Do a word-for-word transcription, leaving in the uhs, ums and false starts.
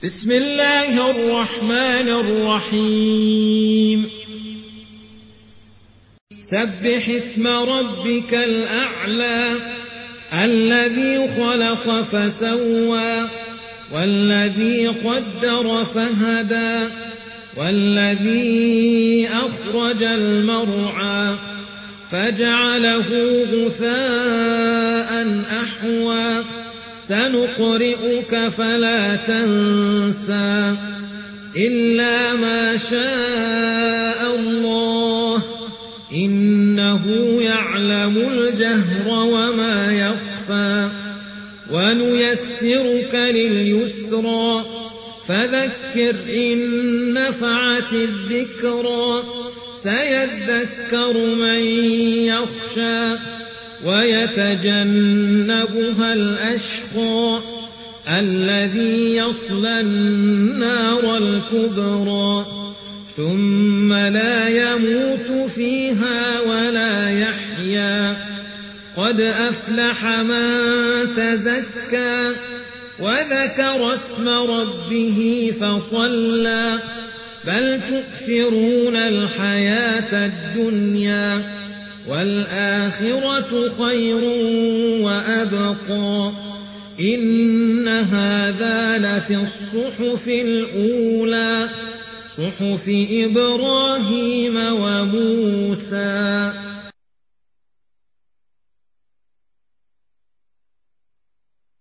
بسم الله الرحمن الرحيم سبح اسم ربك الأعلى الذي خلق فسوى والذي قدر فهدى والذي أخرج المرعى فجعله غثاء أحوى سنقرئك فلا تنسى إلا ما شاء الله إنه يعلم الجهر وما يخفى ونيسرك لليسرى فذكر إن نفعت الذكرى سيذكر من يخشى ويتجنبها الأشقى الذي يصلى النار الكبرى ثم لا يموت فيها ولا يحيا قد أفلح من تزكى وذكر اسم ربه فصلى بل تؤثرون الحياة الدنيا والآخرة خير وأبقى إن هذا لفي الصحف الأولى صحف إبراهيم وموسى.